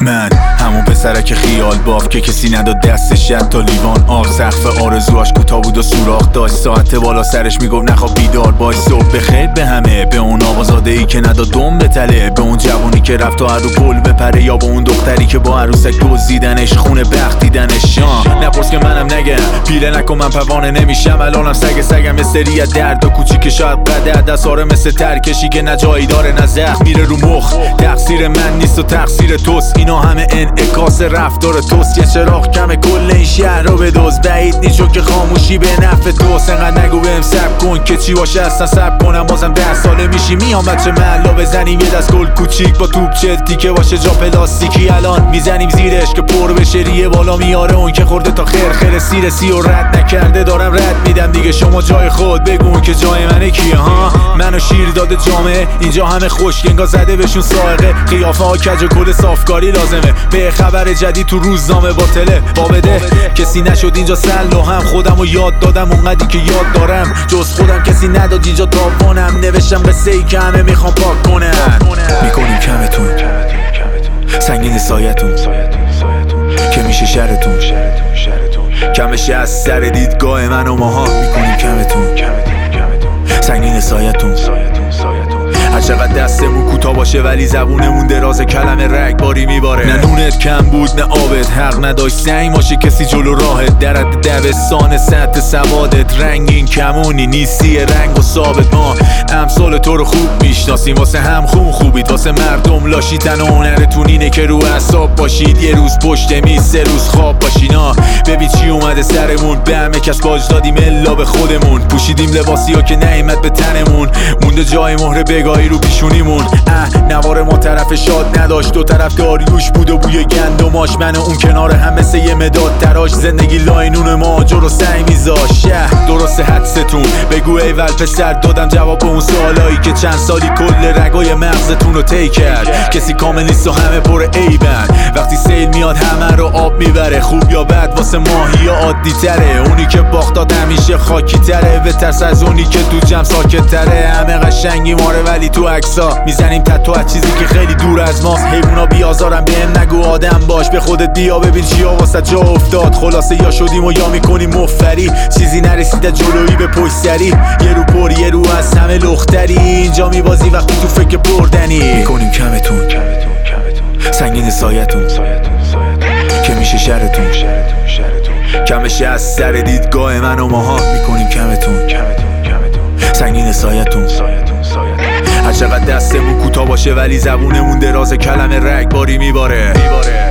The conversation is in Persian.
من همون پسره خیال باف که کسی نداد دستش تا لیوان آب. سقف آرزوهاش کوتاه بود و سوراخ داشت، ساعت بالا سرش میگفت نخواب بیدار باش. صبح بخیر به همه، به اون آقازاده ای که نداد دم به تله، به اون جوونی که رفت تا هر رو پل بپره، یا به اون دختری که با عروسک دزدیدنش، خونه بخت دیدنش. نپرس که منم نگم، پیله نکن من پروانه نمیشم. الانم سگم استری از درد و کوچیک شاید قدر دستاره مثل ترکشی که نه جایی داره نه زخم میره رو مخ. تقصیر من نیست و تقصیر توست، اینا همه انعکاس رفتار توست. یه چراغ کم کل این شهر رو بدوز، بعید نیست چون که خاموشی به نفع توست. انقدر نگو بهم صبر کن که چی باشه اصلا صبر کنم، بازم 10 ساله میشی میام بچه محلا بزنیم یه دست گل کوچیک با توپ چلتی که باشه جا پلاستیکی. الان میزنیم زیرش که پر بشه، ریه بالا میاره اون که خورده تا خیر سیرسی و رد نکرده دارم رد میدم دیگه. شما جای خود بگون که جای منه کیه ها؟ منو شیر داده جامعه، اینجا همه خوشگنگا زده بهشون سائقه، قیافه ها کج و کل صافکاری لازمه. به خبر جدید تو روزنامه باطله بابده، کسی نشد اینجا سلو هم خودمو یاد دادم اونقدی که یاد دارم، جز خودم کسی نداد اینجا داوانم. نوشتم قصه ای که همه میخوام پاک کنن. میکنیم کمتون سنگین سایتون که میشه شرتون کمشه از سر دیدگاه من و ماها. میکنیم کمتون سنگین سایتون هر چقدر دستمون کوتاه باشه ولی زبونمون دراز، کلمه رگباری میباره. نه نونت کم بود نه آبت، حق نداشت سنگ باشه کسی جلو راهت. درد دبستان سطح سوادت، رنگین کمونی نیستی رنگ و ثابت. ما امثال تو رو خوب میشناسیم، واسه هم خوبید، واسه مردم لاشیدن و هنرتون اینه که رو اعصاب باشید. یه روز پشت میز 3 روز خواب باشینا. ببین چی اومده سرمون، به همه کس باج دادیم الا به خودمون. پوشیدیم لباسی ها که نعمت به تنمون، مونده جای مهر بگاهی رو پیشونیمون. نوار ما طرف شاد نداشت، دو طرف داریوش بود و بوی گندماش. من اون کنار هم مثل یه مداد تراش، زندگی لاینون ماجر رو سعی میذاش. درست حدستون بگو ایول پسر، دادم جواب به اون سوالایی که چند سالی کل رگای مغزتون رو طی کرد. کسی کامل نیست و همه پر عیبن، وقتی سیل میاد همه رو آب میبره. خوب یا بد واسه ماهی یا عادی تره، اونی که باختاد همیشه خاکی تره. بترس از اونی که تو جمع ساکت تره. همه قشنگی ماره ولی تو عکسا میزنیم تتو از چیزی که خیلی دور از ماست. حیونا بیازارم بهم نگو آدم باش، به خودت بیا ببین چیا واسه جا افتاد. خلاصه یا شدیم و یا میکنیم مفری، چیزی نرسیده جلویی به پشت سری. یه رو پر یه رو از همه لختری، اینجا میبازی وقتی تو فکر بردنی. میکنیم کمتون سنگین سایتون که میشه شرتون کمشه از سر دیدگاه من و ماها. میکنیم کمتون سنگین سایتون هر چقدر دستمون کوتاه باشه ولی زبونمون دراز، کلمه رگباری میباره.